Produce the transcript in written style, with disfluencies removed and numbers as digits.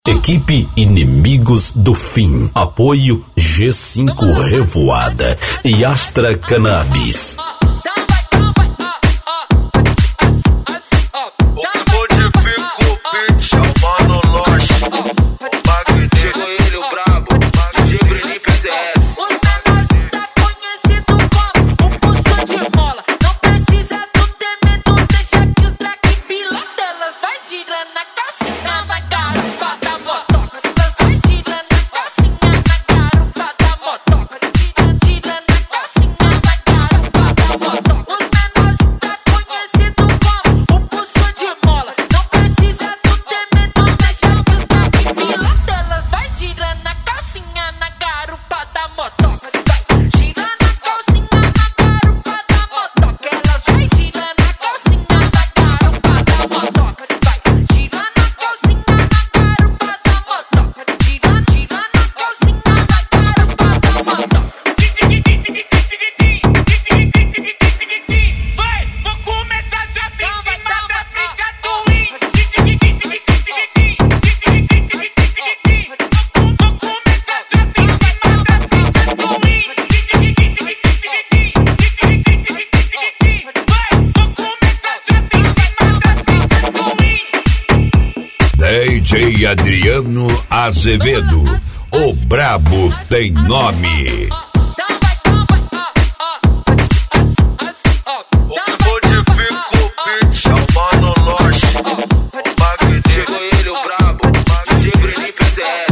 Equipe Inimigos do Fim. Apoio G5 Revoada e Astra Cannabis. DJ Adriano Azevedo, o brabo tem nome. O que modifica o beat é o Mano Loche. O Magneto. Chegou ele, o brabo, DJ Bruninho PZS.